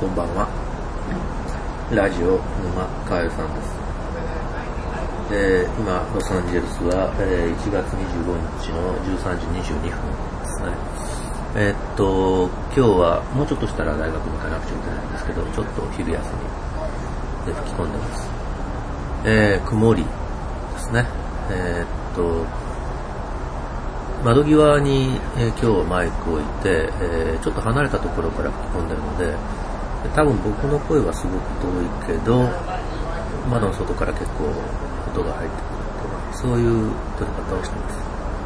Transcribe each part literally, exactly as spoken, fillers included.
こんばんは。ラジオ沼かよさんです。で今ロサンゼルスは、えー、いちがつにじゅうごにちのじゅうさんじにじゅうにふんですね。えー、っと今日はもうちょっとしたら大学に行かなくちゃいけないんですけど、ちょっと昼休みで吹き込んでます。えー、曇りですね。えー、っと窓際に、えー、今日マイクを置いて、えー、ちょっと離れたところから吹き込んでるので、多分僕の声はすごく遠いけど、窓の外から結構音が入ってくるとか、そういう撮り方をしてます。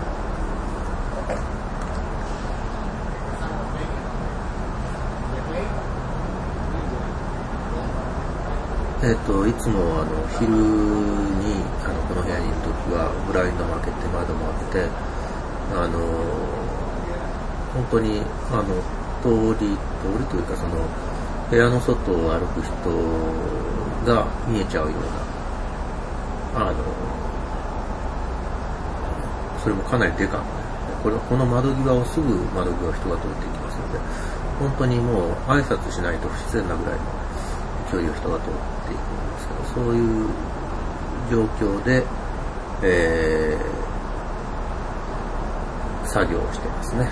えっと、いつもあの昼にあのこの部屋にいるときはブラインドも開けて窓も開けて、あの本当にあの通り通りというかその部屋の外を歩く人が見えちゃうような、あのそれもかなりでかい、これこの窓際をすぐ窓際を人が通っていきますので、本当にもう挨拶しないと不自然なぐらいの距離を人が通っていくんですけど、そういう状況で、えー作業をしてますね。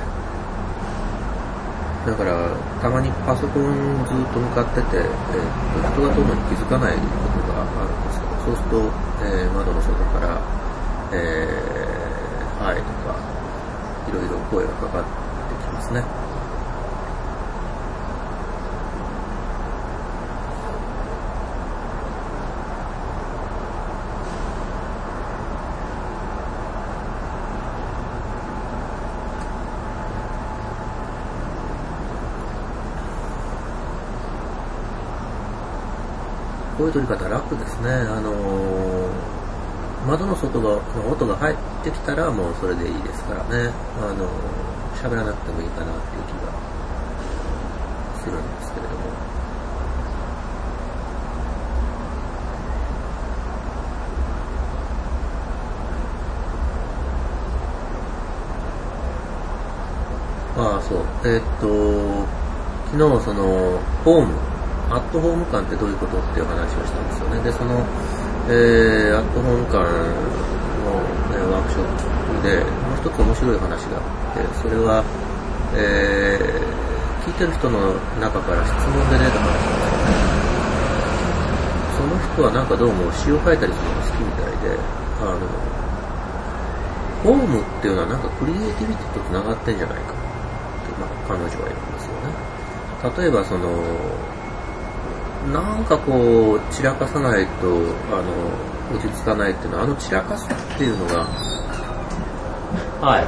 だからたまにパソコンずっと向かってて、えー、と人が通るのに気づかないことがあるんですけど、そうすると、えー、窓の外から、えー、はいとかいろいろ声がかかってきますね。こういう撮り方楽ですね。あのー、窓の外の音が入ってきたらもうそれでいいですからね。あのー、喋らなくてもいいかなっていう気がするんですけれども。ああ、そう。えー、っと、昨日その、ホーム、アットホーム感ってどういうことっていう話をしたんですよね。で、その、えー、アットホーム感の、ね、ワークショップで、もう一つ面白い話があって、それは、えー、聞いてる人の中から質問で出た話なんですね。その人はなんかどうも詩を書いたりするのが好きみたいで、あの、ホームっていうのはなんかクリエイティビティと繋がってんじゃないかって、まあ、彼女は言うんですよね。例えばその、なんかこう散らかさないとあの落ち着かないっていうのは、あの散らかすっていうのが、はい。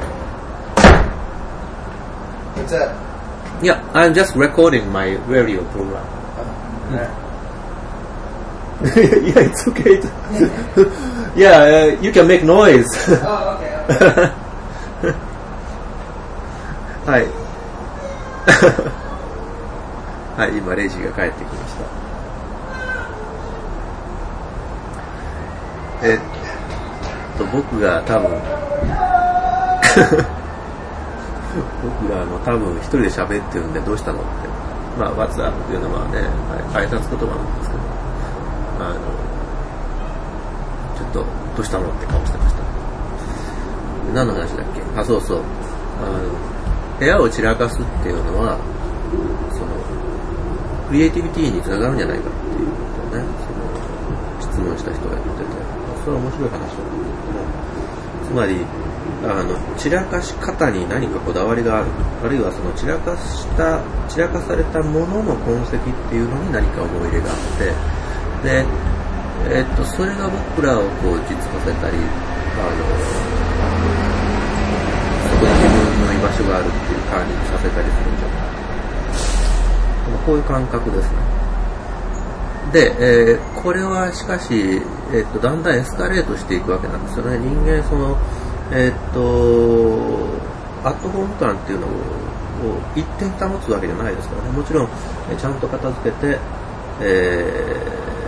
What's that? Yeah, I'm just recording my radio program. Yeah, it's okay. Yeah, uh, you can make noise. Oh, okay. okay. はい。はい、今レイジが帰ってきました。えっと僕が多分僕があの多分一人で喋ってるんで、どうしたのって、まあ What's up っていうのはね、挨拶言葉なんですけど、あのちょっとどうしたのって顔してました。何の話だっけ？あ、そうそう、あの部屋を散らかすっていうのはそのクリエイティビティにつながるんじゃないかっていうことをね、その質問した人が言ってて、それは面白い話なんだけども、つまりあの散らかし方に何かこだわりがある、あるいはその散らかした散らかされたものの痕跡っていうのに何か思い入れがあって、で、えー、っとそれが僕らをこう実させたり、あのそこに自分の居場所があるっていう感じにさせたりするんじゃないか、こういう感覚ですね。で、えー、これはしかし、えー、っとだんだんエスカレートしていくわけなんですよね。人間そのえー、っとアットホーム感っていうのを一点保つわけじゃないですからね。もちろんちゃんと片付けて、え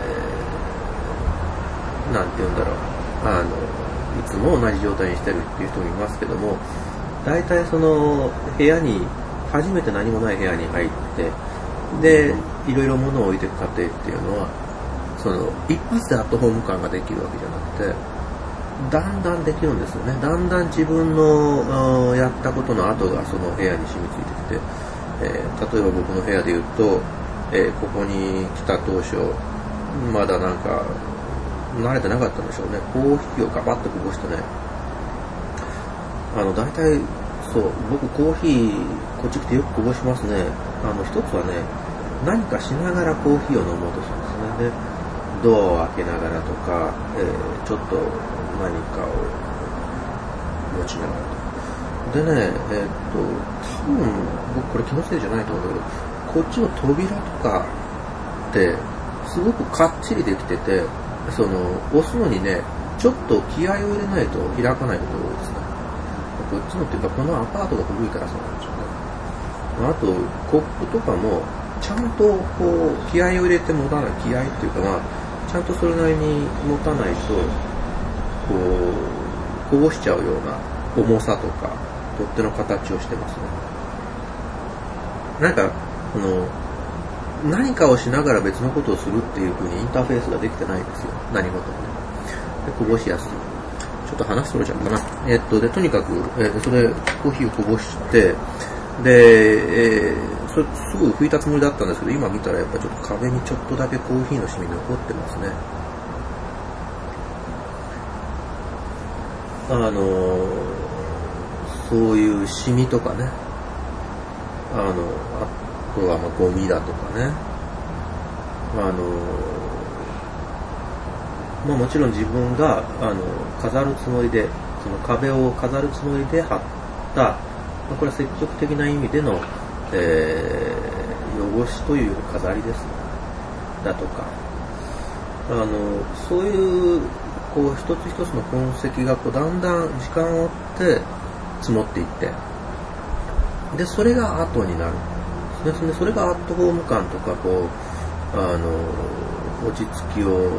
ー、なんて言うんだろう、あのいつも同じ状態にしてるっていう人もいますけども、大体その部屋に初めて何もない部屋に入って、 でいろいろ物を置いていく過程っていうのはその一発でアットホーム感ができるわけじゃなくてだんだんできるんですよね。だんだん自分のやったことの跡がその部屋に染みついてきて、えー、例えば僕の部屋で言うと、えー、ここに来た当初まだなんか慣れてなかったんでしょうね。コーヒーをガバッとこぼしてね、あの大体そう僕コーヒーこっち来てよくこぼしますね。あの一つはね何かしながらコーヒーを飲もうとするんですね。でドアを開けながらとか、えー、ちょっと何かを持ちながらとでねえー、っと多分僕これ気のせいじゃないと思うんだけどこっちの扉とかってすごくかっちりできててその押すのにねちょっと気合を入れないと開かないことが多いですね。こっちのっていうかこのアパートが古いからそうなんでしょうね。あとコップとかもちゃんとこう気合を入れて持たない気合っていうかまあちゃんとそれなりに持たないとこうこぼしちゃうような重さとか取っ手の形をしてますね。なんかこの何かをしながら別のことをするっていう風にインターフェースができてないんですよ。何事もね。でこぼしやすい。ちょっと話それちゃうかな。えっとでとにかく、えー、それコーヒーをこぼしてで、えー、それすぐ拭いたつもりだったんですけど今見たらやっぱちょっと壁にちょっとだけコーヒーのシミ残ってますね。あのー、そういうシミとかね、あのあとはまあゴミだとかね、あのー、まあもちろん自分があの飾るつもりでその壁を飾るつもりで貼った、まあ、これは積極的な意味での、えー、汚しという飾りですねだとか、あのそういうこう一つ一つの痕跡がこうだんだん時間を追って積もっていってでそれが後になるんですね。それがアットホーム感とかこうあの落ち着きを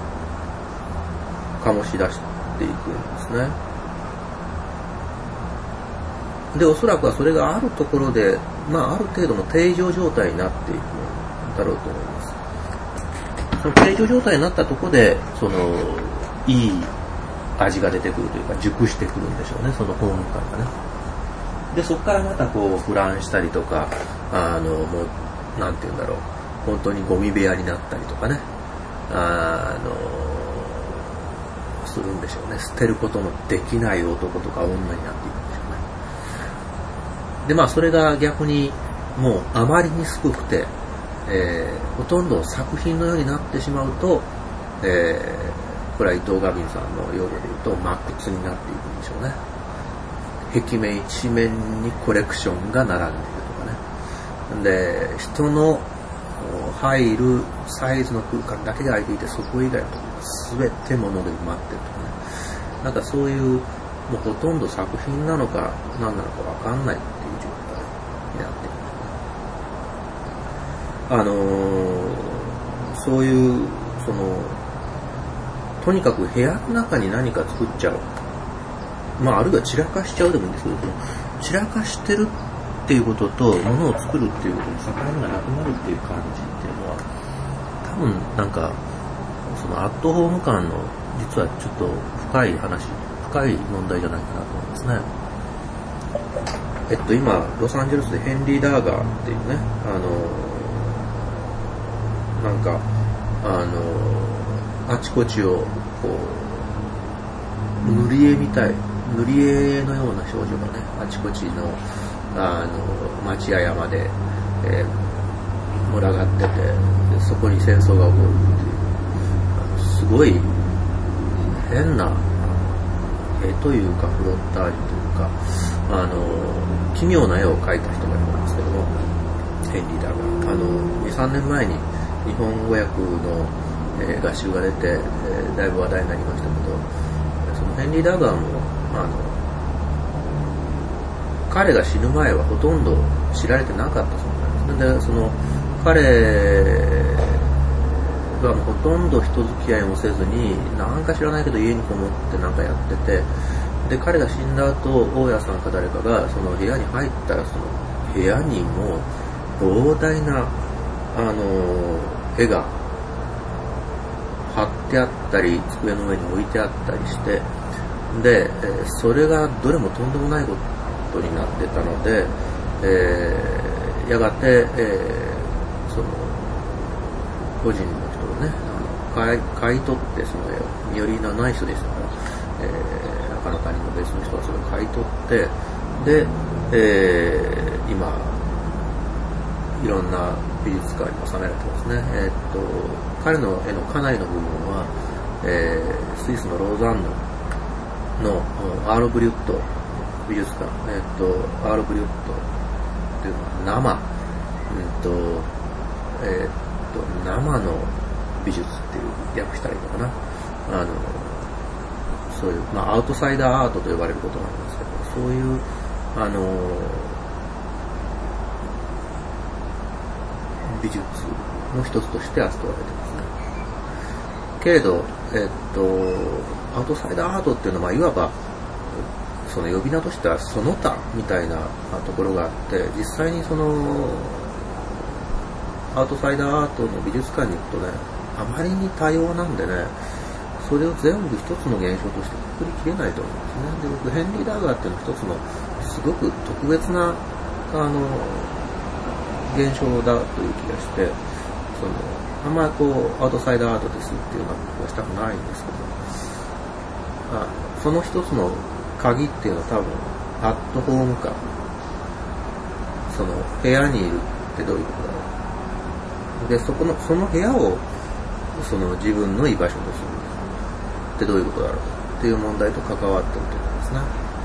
醸し出していくんですね。でおそらくはそれがあるところで、まあ、ある程度の定常状態になっていくんだろうと思います。その定常状態になったところでそのいい味が出てくるというか熟してくるんでしょうね、そのホーム感がね。でそこからまたこうフランしたりとかあのもうなんていうんだろう本当にゴミ部屋になったりとかねあのするんでしょうね。捨てることのできない男とか女になっていくんでしょうね。でまあそれが逆にもうあまりにすごくて、えー、ほとんど作品のようになってしまうと、えー、これは伊藤ガビンさんの用語で言うとマックスになっていくんでしょうね。壁面一面にコレクションが並んでいるとかね。で人の入るサイズの空間だけが空いていてそこ以外のところが全て物で埋まってるとかね。なんかそういうもうほとんど作品なのか何なのか分かんないっていう状態になっている。あのー、そういうそのとにかく部屋の中に何か作っちゃう、まああるいは散らかしちゃうでもいいんですけど、散らかしてるっていうことと物を作るっていうことに境目がなくなるっていう感じっていうのは多分なんかそのアットホーム感の実はちょっと深い話深い問題じゃないかなと思いますね。えっと今ロサンゼルスでヘンリー・ダーガーっていうねあのなんかあのあちこちをこう塗り絵みたい塗り絵のような少女がねあちこちのあの町や山で、えー、群がっててそこに戦争が起こるっていうあのすごい変な絵というかフロッタージュというかあの奇妙な絵を描いた人がいるんですけどもヘンリー・ダーガーあの にさんねんまえに日本語訳の、えー、画集が出て、えー、だいぶ話題になりましたけどそのヘンリー・ダーガーもあの彼が死ぬ前はほとんど知られてなかったそうなんですね。でその彼がもうほとんど人付き合いもせずになんか知らないけど家にこもってなんかやっててで彼が死んだ後大家さんか誰かがその部屋に入ったらその部屋にも膨大なあの絵が貼ってあったり机の上に置いてあったりして、で、えー、それがどれもとんでもないことになってたので、えー、やがて、えー、その個人の人をね、あの 買, い買い取ってその絵を、身寄りのない人でしたから、えー、他の他人の別の人がそれを買い取って、で、えー、今いろんな美術館に収められてますね。えー、っと彼の絵のかなりの部分は、えー、スイスのローザンヌのアール・ブリュット美術館、えー、っとアール・ブリュットっていうのは生、うんとえー、っと生の美術っていう訳したらいいのかな。あのそういう、まあ、アウトサイダーアートと呼ばれることなんですけど、そういうあの美術の一つとして扱われてますね。けれど、えっと、アウトサイダーアートっていうのは、まあ、いわばその呼び名としてはその他みたいなところがあって、実際にそのアウトサイダーアートの美術館に行くとね、あまりに多様なんでね、それを全部一つの現象としてくくりきれないと思うんですね。で、僕ヘンリー・ダーガーっていうのは一つのすごく特別なあの現象だという気がして、そのあんまりこうアウトサイダーアートですっていうようなことはしたくないんですけど、あその一つの鍵っていうのは多分アットホーム感、その部屋にいるってどういうことだろう。で、そこのその部屋をその自分の居場所とするってどういうことだろうっていう問題と関わっていると思いますね。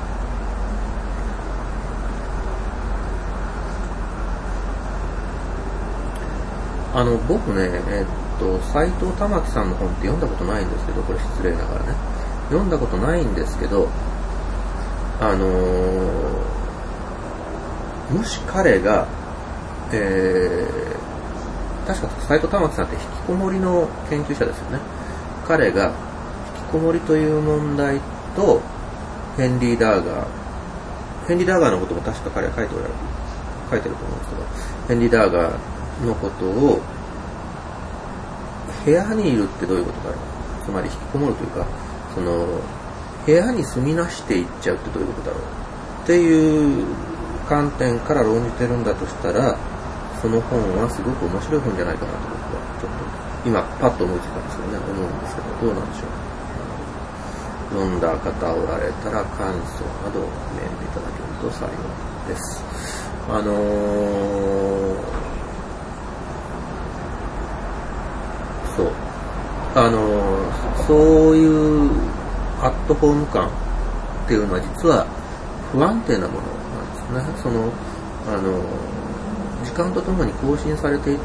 あの僕ね、えっと斎藤珠樹さんの本って読んだことないんですけど、これ失礼ながらね、読んだことないんですけど、あのー、もし彼が、えー、確か斎藤珠樹さんって引きこもりの研究者ですよね。彼が引きこもりという問題とヘンリー・ダーガー、ヘンリー・ダーガーのことも確か彼は書いておられる、書いてると思うんですけど、ヘンリー・ダーガーのことを部屋にいるってどういうことだろう、つまり引きこもるというか、その部屋に住みなしていっちゃうってどういうことだろうっていう観点から論じてるんだとしたら、その本はすごく面白い本じゃないかなと僕はちょっと今パッと思いついたんですよね、思うんですけど、どうなんでしょう。読んだ方おられたら感想などメールいただけると幸いです。あのーそうあのそういうアットホーム感っていうのは実は不安定なものなんですね。そのあの時間とともに更新されていって、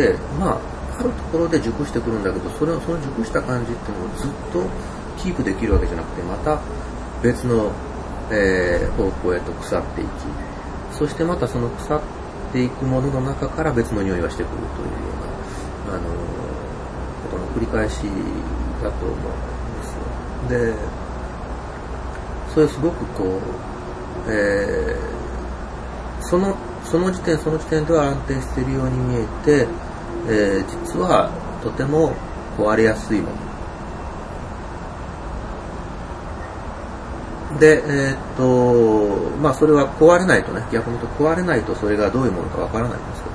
まああるところで熟してくるんだけど、それをその熟した感じっていうのをずっとキープできるわけじゃなくて、また別の、えー、方向へと腐っていき、そしてまたその腐っていくものの中から別の匂いがしてくるというようなあのことの繰り返しだと思うんですよ。で、それすごくこう、えー、そのその時点その時点では安定しているように見えて、えー、実はとても壊れやすいもので、えー、っとまあそれは壊れないとね、逆に言うと壊れないとそれがどういうものかわからないんですけど、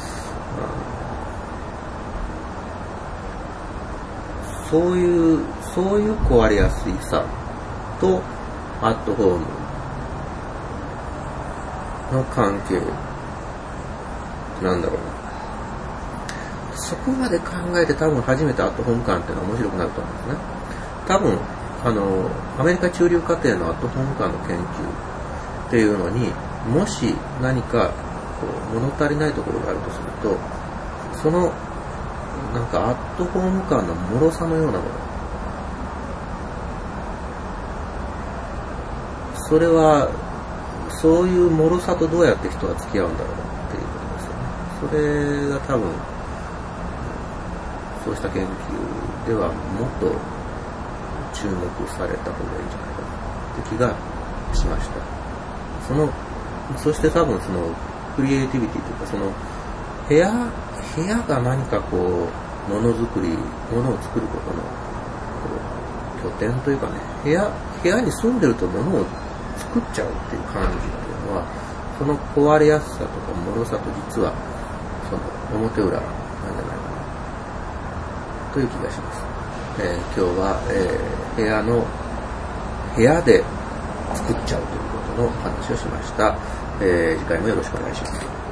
そういう、そういう壊れやすいさとアットホームの関係なんだろうな。そこまで考えて多分初めてアットホーム感っていうのは面白くなると思うんですね。多分あのアメリカ中流家庭のアットホーム感の研究っていうのにもし何かこう物足りないところがあるとすると、そのなんかアットホーム感の脆さのようなもの、それはそういう脆さとどうやって人は付き合うんだろうっていうことですよね。それが多分そうした研究ではもっと注目された方がいいんじゃないかなって気がしました。そのそして多分そのクリエイティビティというか、その部屋、部屋が何かこう、ものづくり、ものを作ることのこう拠点というかね、部屋、部屋に住んでるとものを作っちゃうっていう感じっていうのは、その壊れやすさとか脆さと実は、その表裏なんじゃないかな、という気がします。えー、今日は、えー、部屋の、部屋で作っちゃうということのお話をしました。えー、次回もよろしくお願いします。